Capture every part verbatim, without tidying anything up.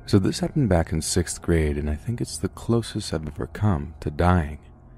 So this happened back in sixth grade, and I think it's the closest I've ever come to dying.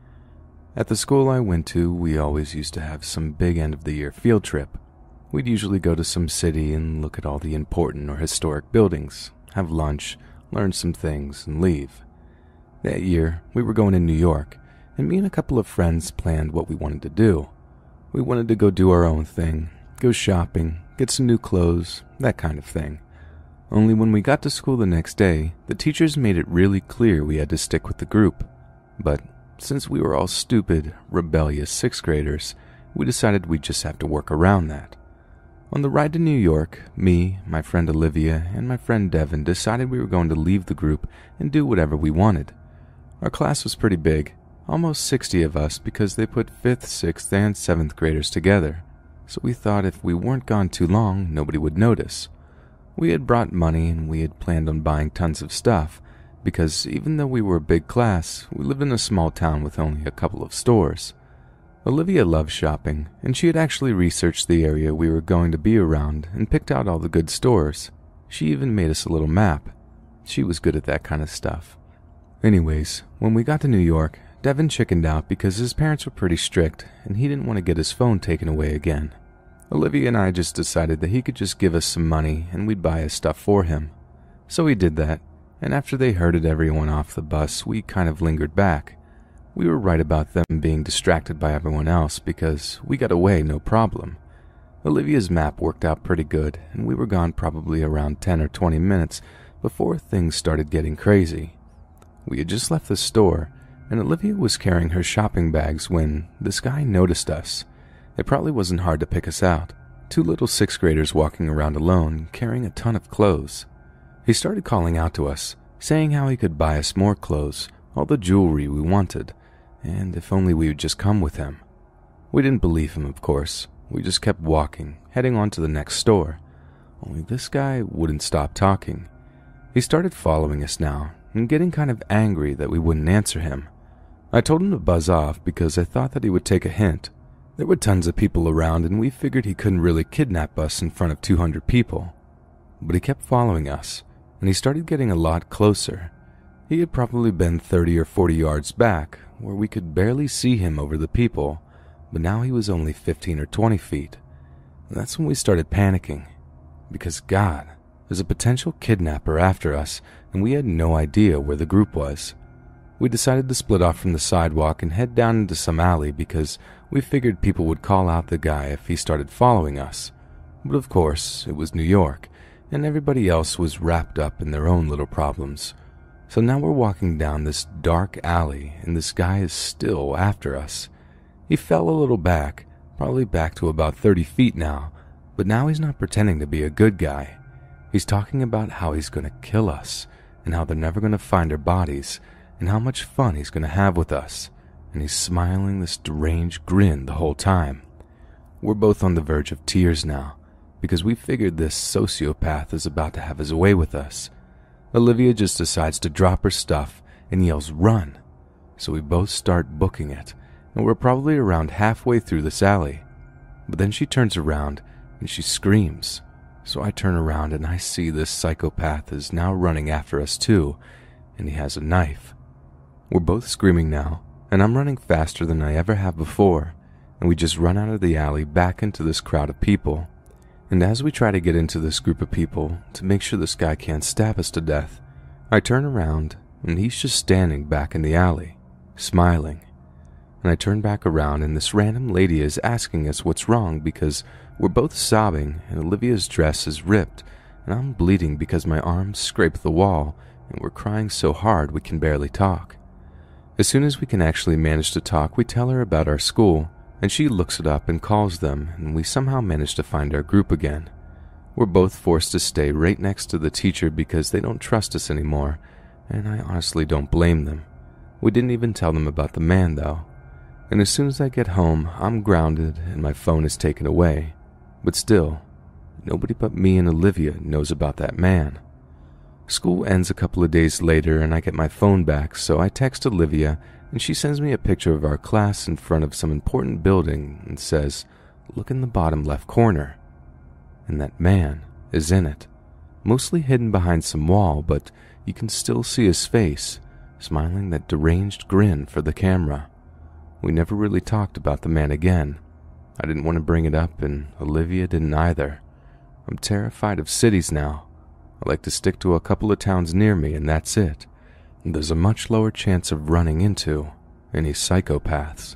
At the school I went to, we always used to have some big end-of-the-year field trip. We'd usually go to some city and look at all the important or historic buildings, have lunch, learn some things, and leave. That year, we were going to New York, and me and a couple of friends planned what we wanted to do. We wanted to go do our own thing, go shopping, get some new clothes, that kind of thing. Only when we got to school the next day, the teachers made it really clear we had to stick with the group. But since we were all stupid, rebellious sixth graders, we decided we'd just have to work around that. On the ride to New York, me, my friend Olivia, and my friend Devin decided we were going to leave the group and do whatever we wanted. Our class was pretty big, almost sixty of us, because they put fifth, sixth, and seventh graders together. So we thought if we weren't gone too long, nobody would notice. We had brought money and we had planned on buying tons of stuff, because even though we were a big class, we lived in a small town with only a couple of stores. Olivia loved shopping, and she had actually researched the area we were going to be around and picked out all the good stores. She even made us a little map. She was good at that kind of stuff. Anyways, when we got to New York, Devin chickened out because his parents were pretty strict and he didn't want to get his phone taken away again. Olivia and I just decided that he could just give us some money and we'd buy his stuff for him. So we did that, and after they herded everyone off the bus, we kind of lingered back. We were right about them being distracted by everyone else because we got away no problem. Olivia's map worked out pretty good, and we were gone probably around ten or twenty minutes before things started getting crazy. We had just left the store, and Olivia was carrying her shopping bags when this guy noticed us. It probably wasn't hard to pick us out. Two little sixth graders walking around alone, carrying a ton of clothes. He started calling out to us, saying how he could buy us more clothes, all the jewelry we wanted, and if only we would just come with him. We didn't believe him, of course. We just kept walking, heading on to the next store. Only this guy wouldn't stop talking. He started following us now, and getting kind of angry that we wouldn't answer him. I told him to buzz off because I thought that he would take a hint. There were tons of people around, and we figured he couldn't really kidnap us in front of two hundred people. But he kept following us, and he started getting a lot closer. He had probably been thirty or forty yards back, where we could barely see him over the people, but now he was only fifteen or twenty feet. And that's when we started panicking, because God, there's a potential kidnapper after us, and we had no idea where the group was. We decided to split off from the sidewalk and head down into some alley because we figured people would call out the guy if he started following us. But of course, it was New York, and everybody else was wrapped up in their own little problems. So now we're walking down this dark alley, and this guy is still after us. He fell a little back, probably back to about thirty feet now, but now he's not pretending to be a good guy. He's talking about how he's going to kill us, and how they're never going to find our bodies, and how much fun he's going to have with us, and he's smiling this deranged grin the whole time. We're both on the verge of tears now, because we figured this sociopath is about to have his way with us. Olivia just decides to drop her stuff and yells, "Run!" So we both start booking it, and we're probably around halfway through this alley. But then she turns around and she screams. So I turn around and I see this psychopath is now running after us too, and he has a knife. We're both screaming now, and I'm running faster than I ever have before, and we just run out of the alley back into this crowd of people. And as we try to get into this group of people to make sure this guy can't stab us to death, I turn around and he's just standing back in the alley, smiling. And I turn back around and this random lady is asking us what's wrong because we're both sobbing and Olivia's dress is ripped and I'm bleeding because my arms scrape the wall and we're crying so hard we can barely talk. As soon as we can actually manage to talk, we tell her about our school, and she looks it up and calls them, and we somehow manage to find our group again. We're both forced to stay right next to the teacher because they don't trust us anymore, and I honestly don't blame them. We didn't even tell them about the man, though. And as soon as I get home, I'm grounded and my phone is taken away. But still, nobody but me and Olivia knows about that man. School ends a couple of days later and I get my phone back, so I text Olivia and she sends me a picture of our class in front of some important building and says, "Look in the bottom left corner." And that man is in it. mostly hidden behind some wall, but you can still see his face, smiling that deranged grin for the camera. We never really talked about the man again. I didn't want to bring it up, and Olivia didn't either. I'm terrified of cities now. I like to stick to a couple of towns near me, and that's it. There's a much lower chance of running into any psychopaths.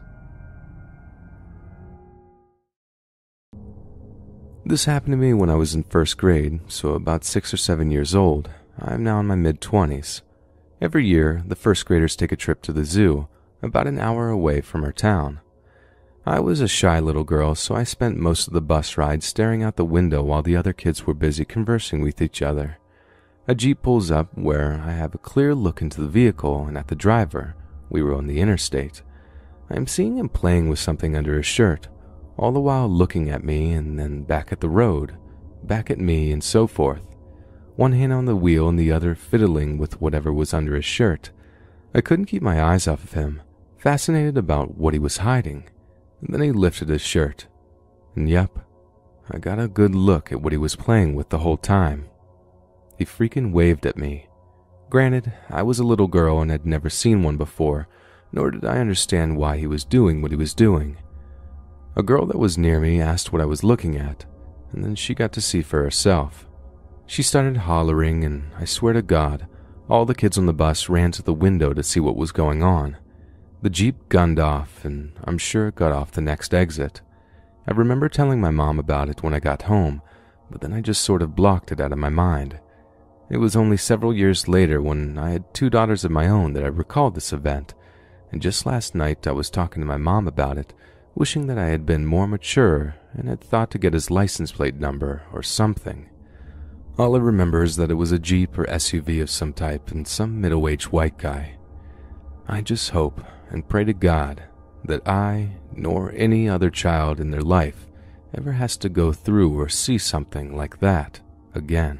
This happened to me when I was in first grade, so about six or seven years old. I'm now in my mid-twenties. Every year, the first graders take a trip to the zoo, about an hour away from our town. I was a shy little girl, so I spent most of the bus ride staring out the window while the other kids were busy conversing with each other. A Jeep pulls up where I have a clear look into the vehicle and at the driver. We were on the interstate. I am seeing him playing with something under his shirt, all the while looking at me and then back at the road, back at me and so forth. One hand on the wheel and the other fiddling with whatever was under his shirt. I couldn't keep my eyes off of him, fascinated about what he was hiding. And then he lifted his shirt. And yup, I got a good look at what he was playing with the whole time. He freaking waved at me. Granted, I was a little girl and had never seen one before, nor did I understand why he was doing what he was doing. A girl that was near me asked what I was looking at, and then she got to see for herself. She started hollering, and I swear to God, all the kids on the bus ran to the window to see what was going on. The Jeep gunned off, and I'm sure it got off the next exit. I remember telling my mom about it when I got home, but then I just sort of blocked it out of my mind. It was only several years later, when I had two daughters of my own, that I recalled this event, and just last night I was talking to my mom about it, wishing that I had been more mature and had thought to get his license plate number or something. All I remember is that it was a Jeep or S U V of some type and some middle-aged white guy. I just hope and pray to God that I, nor any other child in their life, ever has to go through or see something like that again.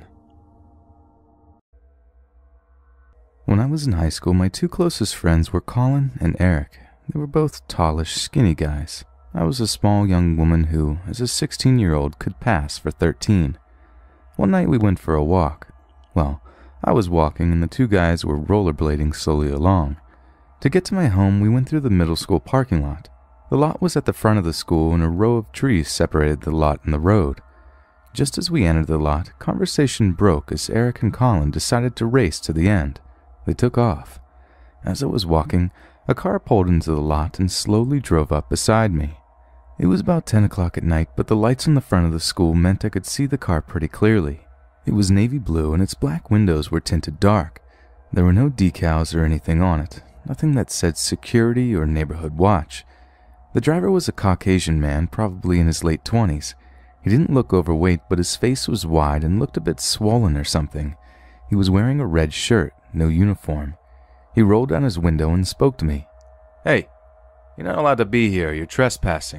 When I was in high school, my two closest friends were Colin and Eric. They were both tallish, skinny guys. I was a small young woman who, as a sixteen-year-old, could pass for thirteen. One night we went for a walk. Well, I was walking and the two guys were rollerblading slowly along. To get to my home, we went through the middle school parking lot. The lot was at the front of the school, and a row of trees separated the lot and the road. Just as we entered the lot, conversation broke as Eric and Colin decided to race to the end. They took off. As I was walking, a car pulled into the lot and slowly drove up beside me. It was about ten o'clock at night, but the lights on the front of the school meant I could see the car pretty clearly. It was navy blue and its black windows were tinted dark. There were no decals or anything on it, nothing that said security or neighborhood watch. The driver was a Caucasian man, probably in his late twenties. He didn't look overweight, but his face was wide and looked a bit swollen or something. He was wearing a red shirt, no uniform. He rolled down his window and spoke to me. "Hey, you're not allowed to be here. You're trespassing."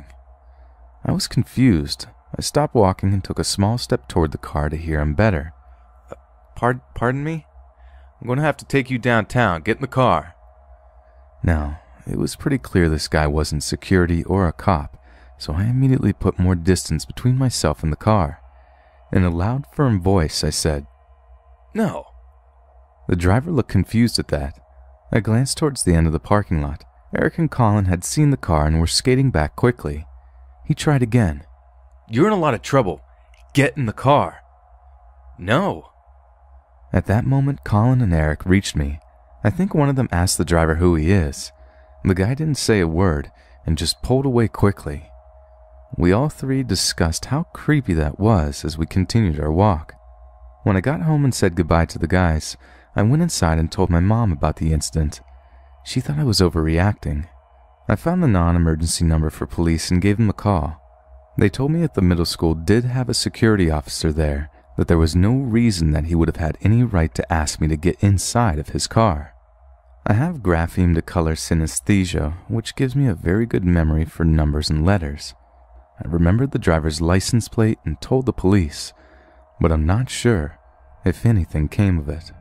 I was confused. I stopped walking and took a small step toward the car to hear him better. Uh, pard- pardon me? I'm going to have to take you downtown. Get in the car. Now, it was pretty clear this guy wasn't security or a cop, so I immediately put more distance between myself and the car. In a loud, firm voice, I said, "No." The driver looked confused at that. I glanced towards the end of the parking lot. Eric and Colin had seen the car and were skating back quickly. He tried again. "You're in a lot of trouble. Get in the car." "No." At that moment, Colin and Eric reached me. I think one of them asked the driver who he is. The guy didn't say a word and just pulled away quickly. We all three discussed how creepy that was as we continued our walk. When I got home and said goodbye to the guys, I went inside and told my mom about the incident. She thought I was overreacting. I found the non-emergency number for police and gave them a call. They told me that the middle school did have a security officer there, that there was no reason that he would have had any right to ask me to get inside of his car. I have grapheme to color synesthesia, which gives me a very good memory for numbers and letters. I remembered the driver's license plate and told the police, but I'm not sure if anything came of it.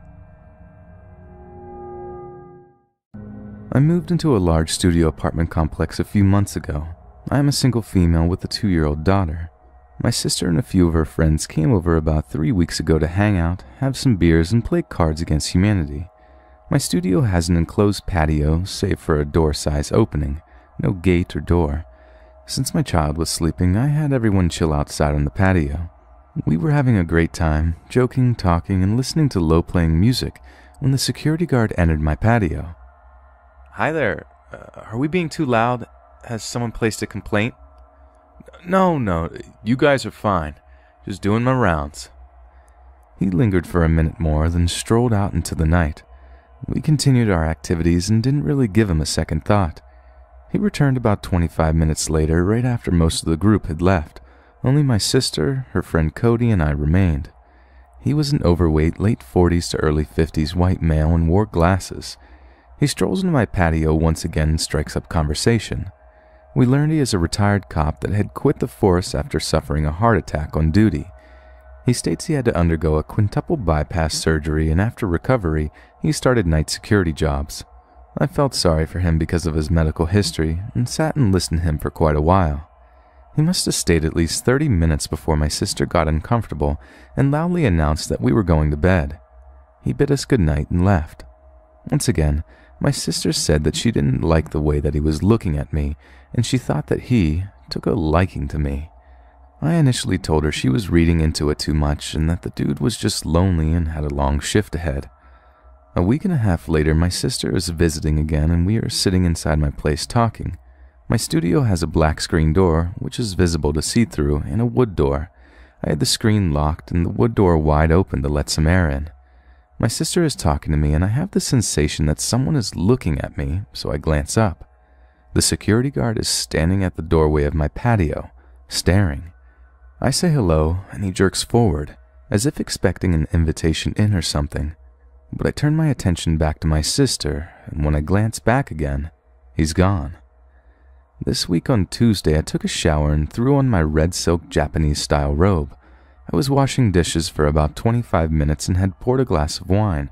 I moved into a large studio apartment complex a few months ago. I am a single female with a two-year-old daughter. My sister and a few of her friends came over about three weeks ago to hang out, have some beers, and play Cards Against Humanity. My studio has an enclosed patio, save for a door-size opening, no gate or door. Since my child was sleeping, I had everyone chill outside on the patio. We were having a great time, joking, talking, and listening to low-playing music when the security guard entered my patio. "Hi there. Uh, are we being too loud? Has someone placed a complaint?" "No, no, you guys are fine. Just doing my rounds." He lingered for a minute more, then strolled out into the night. We continued our activities and didn't really give him a second thought. He returned about twenty-five minutes later, right after most of the group had left. Only my sister, her friend Cody, and I remained. He was an overweight, late forties to early fifties white male and wore glasses. He strolls into my patio once again and strikes up conversation. We learned he is a retired cop that had quit the force after suffering a heart attack on duty. He states he had to undergo a quintuple bypass surgery, and after recovery, he started night security jobs. I felt sorry for him because of his medical history and sat and listened to him for quite a while. He must have stayed at least thirty minutes before my sister got uncomfortable and loudly announced that we were going to bed. He bid us good night and left. Once again, my sister said that she didn't like the way that he was looking at me, and she thought that he took a liking to me. I initially told her she was reading into it too much and that the dude was just lonely and had a long shift ahead. A week and a half later, my sister is visiting again and we are sitting inside my place talking. My studio has a black screen door, which is visible to see through, and a wood door. I had the screen locked and the wood door wide open to let some air in. My sister is talking to me and I have the sensation that someone is looking at me, so I glance up. The security guard is standing at the doorway of my patio, staring. I say hello, and he jerks forward, as if expecting an invitation in or something. But I turn my attention back to my sister, and when I glance back again, he's gone. This week on Tuesday, I took a shower and threw on my red silk Japanese-style robe. I was washing dishes for about twenty-five minutes and had poured a glass of wine.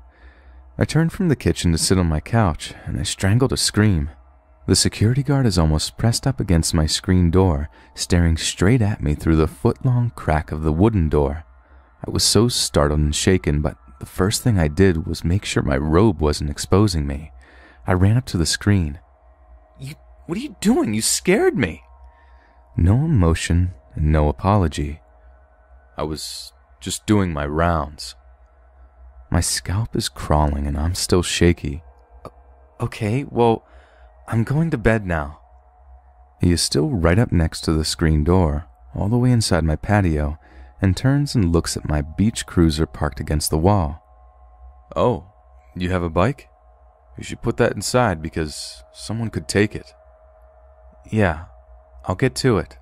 I turned from the kitchen to sit on my couch, and I strangled a scream. The security guard is almost pressed up against my screen door, staring straight at me through the foot-long crack of the wooden door. I was so startled and shaken, but the first thing I did was make sure my robe wasn't exposing me. I ran up to the screen. "You, what are you doing? You scared me." No emotion and no apology. "I was just doing my rounds." My scalp is crawling and I'm still shaky. "Okay, well, I'm going to bed now." He is still right up next to the screen door, all the way inside my patio, and turns and looks at my beach cruiser parked against the wall. "Oh, you have a bike? You should put that inside because someone could take it." "Yeah, I'll get to it."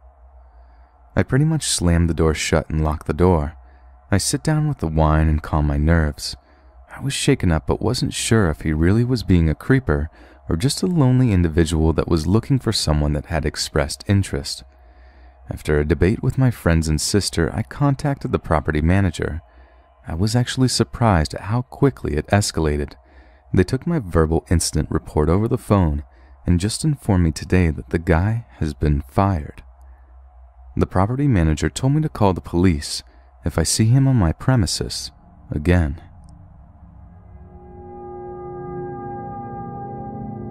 I pretty much slammed the door shut and locked the door. I sit down with the wine and calm my nerves. I was shaken up but wasn't sure if he really was being a creeper or just a lonely individual that was looking for someone that had expressed interest. After a debate with my friends and sister, I contacted the property manager. I was actually surprised at how quickly it escalated. They took my verbal incident report over the phone and just informed me today that the guy has been fired. The property manager told me to call the police if I see him on my premises again.